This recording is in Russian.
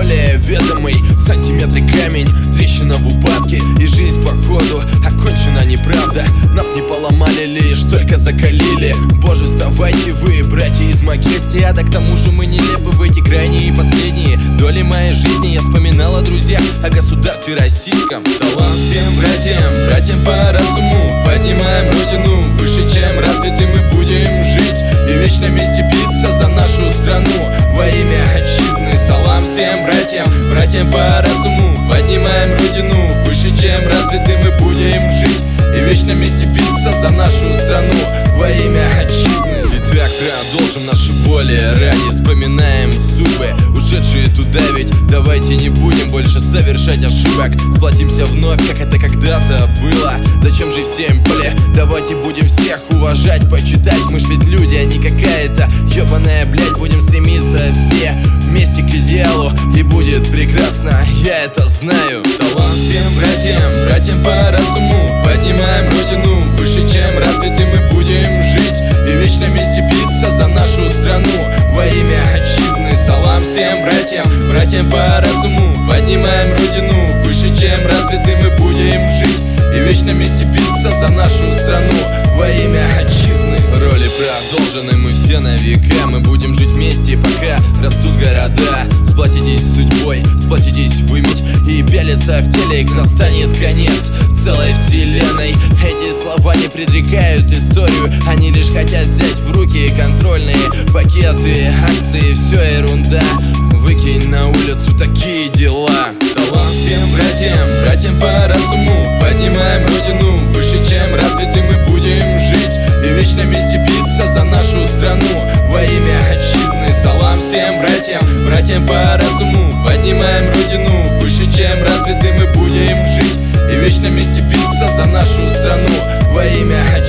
более ведомый. Сантиметры камень, трещина в упадке, и жизнь походу окончена неправда. Нас не поломали, лишь только закалили. Боже, вставайте вы, братья из Магестия. Да к тому же мы нелепы в эти крайние и последние доли моей жизни. Я вспоминал о друзьях, о государстве российском. Салам всем братьям, братьям по разуму. Поднимаем родину, выше чем развиты мы будем жить. И вечно вместе биться за нашу страну во имя отчизны. Салам всем братьям, братьям по разуму. Поднимаем родину, выше чем развиты мы будем жить. И вечно вместе биться за нашу страну во имя отчизны. Итак, продолжим наши боли ради. Вспоминаем зубы, ушедшие туда ведь. Давайте не будем больше совершать ошибок. Сплотимся вновь, как это когда-то было. Зачем же всем поле? Давайте будем всех уважать, почитать. Мы ж ведь люди, а не какая-то ёбаная блядь. Будем стремиться все вместе к идеалу, и будет прекрасно, я это знаю. Салам всем братьям, братьям по разуму. Поднимаем родину, выше чем развиты мы будем жить. И вечно вместе биться за нашу страну во имя отчизны. Салам всем братьям, братьям по разуму. Поднимаем родину, выше чем развиты мы будем жить. И вечно вместе биться за нашу страну во имя отчизны. Роли продолжены, мы все на века. Мы будем жить вместе, пока растут города. Сплотитесь с судьбой, сплотитесь выметь и пялиться в телек. Настанет конец целой вселенной. Эти слова не предрекают историю, они лишь хотят взять в руки контрольные пакеты, акции, все ерунда. Выкинь на улицу такие дела. Салам всем братьям, братьям по разуму. Поднимаем родину, выше чем развиты мы будем жить. И вечно вместе биться за нашу страну во имя отчизны. Салам всем братьям, братьям по разуму. Поднимаем родину, выше чем развиты мы будем жить. И вечно вместе биться за нашу страну во имя отчизны.